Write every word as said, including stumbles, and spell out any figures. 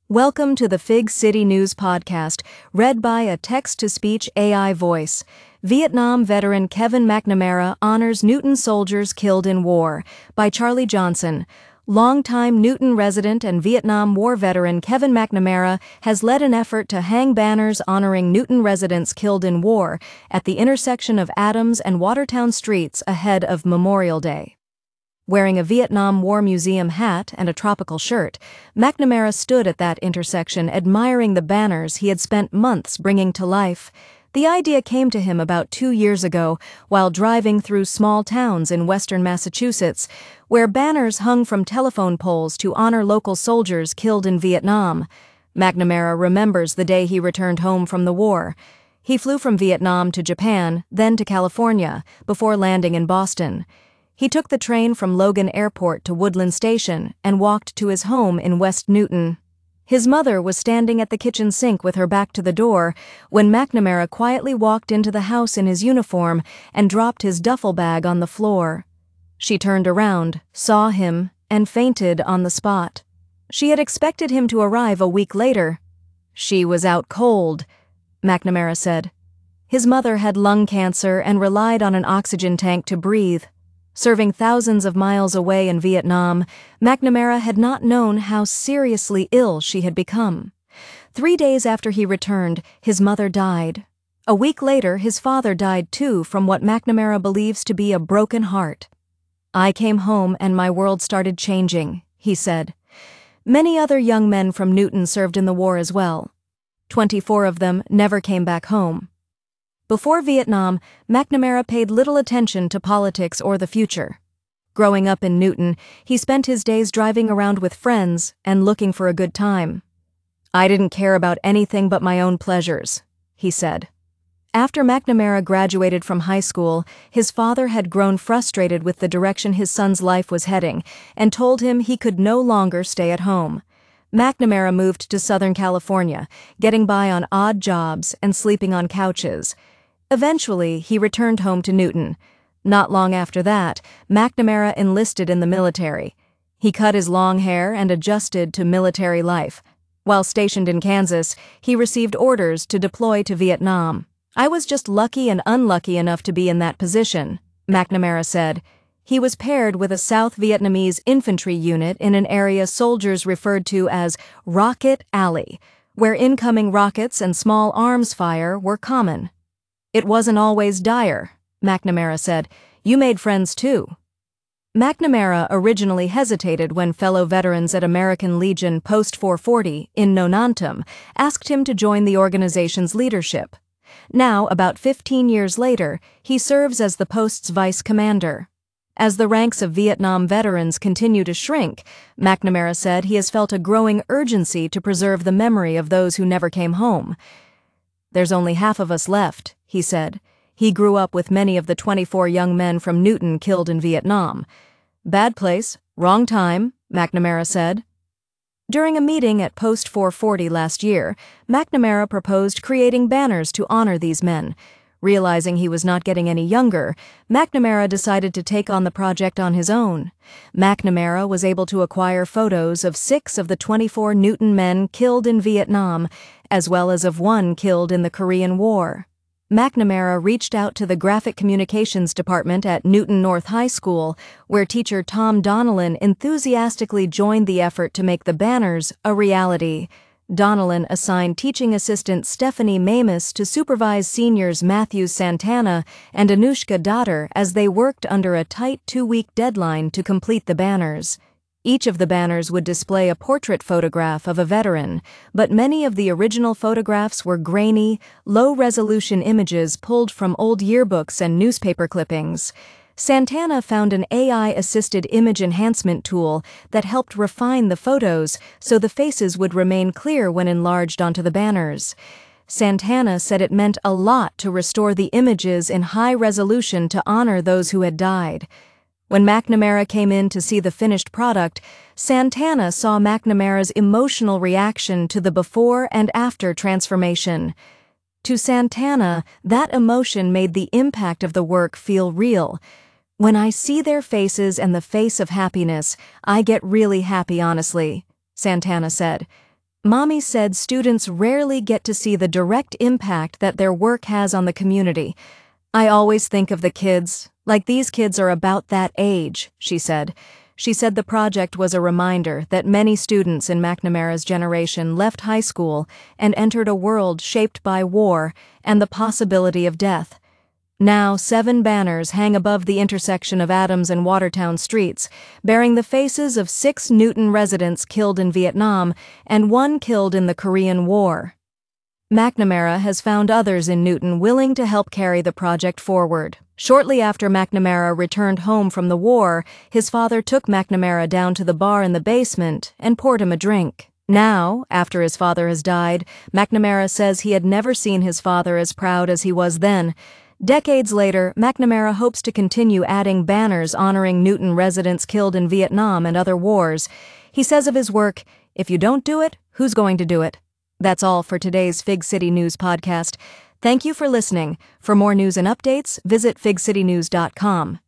Welcome to the Fig City News Podcast, read by a text-to-speech A I voice. Vietnam veteran Kevin McNamara honors Newton soldiers killed in war, by Charlie Johnson. Longtime Newton resident and Vietnam War veteran Kevin McNamara has led an effort to hang banners honoring Newton residents killed in war at the intersection of Adams and Watertown streets ahead of Memorial Day. Wearing a Vietnam War Museum hat and a tropical shirt, McNamara stood at that intersection admiring the banners he had spent months bringing to life. The idea came to him about two years ago while driving through small towns in western Massachusetts, where banners hung from telephone poles to honor local soldiers killed in Vietnam. McNamara remembers the day he returned home from the war. He flew from Vietnam to Japan, then to California, before landing in Boston. He took the train from Logan Airport to Woodland Station and walked to his home in West Newton. His mother was standing at the kitchen sink with her back to the door when McNamara quietly walked into the house in his uniform and dropped his duffel bag on the floor. She turned around, saw him, and fainted on the spot. She had expected him to arrive a week later. "She was out cold," McNamara said. His mother had lung cancer and relied on an oxygen tank to breathe. Serving thousands of miles away in Vietnam, McNamara had not known how seriously ill she had become. Three days after he returned, his mother died. A week later, his father died too from what McNamara believes to be a broken heart. "I came home and my world started changing," he said. Many other young men from Newton served in the war as well. Twenty-four of them never came back home. Before Vietnam, McNamara paid little attention to politics or the future. Growing up in Newton, he spent his days driving around with friends and looking for a good time. "I didn't care about anything but my own pleasures," he said. After McNamara graduated from high school, his father had grown frustrated with the direction his son's life was heading and told him he could no longer stay at home. McNamara moved to Southern California, getting by on odd jobs and sleeping on couches. Eventually, he returned home to Newton. Not long after that, McNamara enlisted in the military. He cut his long hair and adjusted to military life. While stationed in Kansas, he received orders to deploy to Vietnam. "I was just lucky and unlucky enough to be in that position," McNamara said. He was paired with a South Vietnamese infantry unit in an area soldiers referred to as Rocket Alley, where incoming rockets and small arms fire were common. "It wasn't always dire," McNamara said. "You made friends too." McNamara originally hesitated when fellow veterans at American Legion Post four forty in Nonantum asked him to join the organization's leadership. Now, about fifteen years later, he serves as the post's vice commander. As the ranks of Vietnam veterans continue to shrink, McNamara said he has felt a growing urgency to preserve the memory of those who never came home. "There's only half of us left," he said. He grew up with many of the twenty-four young men from Newton killed in Vietnam. "Bad place, wrong time," McNamara said. During a meeting at Post four forty last year, McNamara proposed creating banners to honor these men. Realizing he was not getting any younger, McNamara decided to take on the project on his own. McNamara was able to acquire photos of six of the twenty-four Newton men killed in Vietnam, as well as of one killed in the Korean War. McNamara reached out to the Graphic Communications Department at Newton North High School, where teacher Tom Donnellan enthusiastically joined the effort to make the banners a reality. Donnellan assigned teaching assistant Stephanie Mamus to supervise seniors Matthew Santana and Anushka Datter as they worked under a tight two-week deadline to complete the banners. Each of the banners would display a portrait photograph of a veteran, but many of the original photographs were grainy, low-resolution images pulled from old yearbooks and newspaper clippings. Santana found an A I-assisted image enhancement tool that helped refine the photos so the faces would remain clear when enlarged onto the banners. Santana said it meant a lot to restore the images in high resolution to honor those who had died. When McNamara came in to see the finished product, Santana saw McNamara's emotional reaction to the before and after transformation. To Santana, that emotion made the impact of the work feel real. "When I see their faces and the face of happiness, I get really happy, honestly," Santana said. Mommy said students rarely get to see the direct impact that their work has on the community. I always think of the kids, like these kids are about that age, she said. She said the project was a reminder that many students in McNamara's generation left high school and entered a world shaped by war and the possibility of death. Now, seven banners hang above the intersection of Adams and Watertown streets, bearing the faces of six Newton residents killed in Vietnam and one killed in the Korean War. McNamara has found others in Newton willing to help carry the project forward. Shortly after McNamara returned home from the war, his father took McNamara down to the bar in the basement and poured him a drink. Now, after his father has died, McNamara says he had never seen his father as proud as he was then. Decades later, McNamara hopes to continue adding banners honoring Newton residents killed in Vietnam and other wars. He says of his work, "If you don't do it, who's going to do it?" That's all for today's Fig City News podcast. Thank you for listening. For more news and updates, visit fig city news dot com.